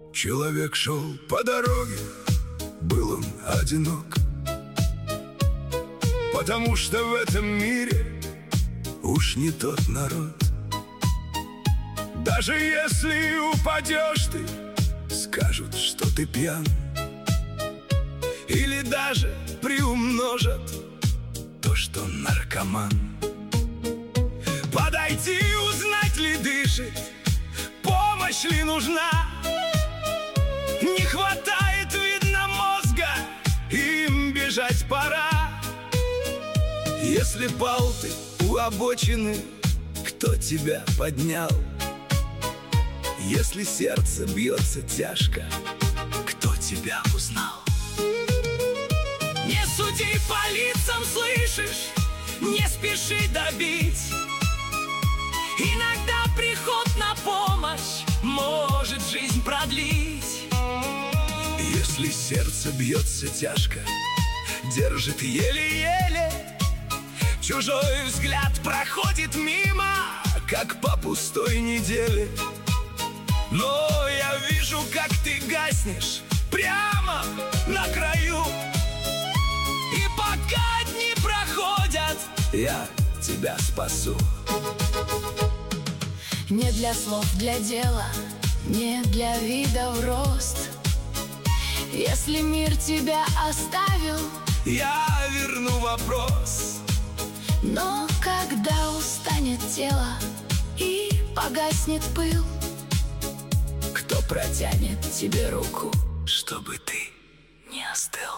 Человек шел по дороге, был он одинок, потому что в этом мире уж не тот народ. Даже если упадешь ты, скажут, что ты пьян, или даже приумножат то, что наркоман. Подойти, узнать ли дышит, помощь ли нужна. Не хватает, видно, мозга, им бежать пора. Если пал ты у обочины, кто тебя поднял? Если сердце бьется тяжко, кто тебя узнал? Не суди по лицам, слышишь? Не спеши добить. Иногда приход на помощь может жизнь продлить. Если сердце бьется тяжко, держит еле-еле, чужой взгляд проходит мимо, как по пустой неделе. Но я вижу, как ты гаснешь прямо на краю, и пока дни проходят, я тебя спасу. Не для слов, для дела, не для вида в рост. Если мир тебя оставил, я верну вопрос. но когда устанет тело и погаснет пыл, кто протянет тебе руку, Чтобы ты не остыл?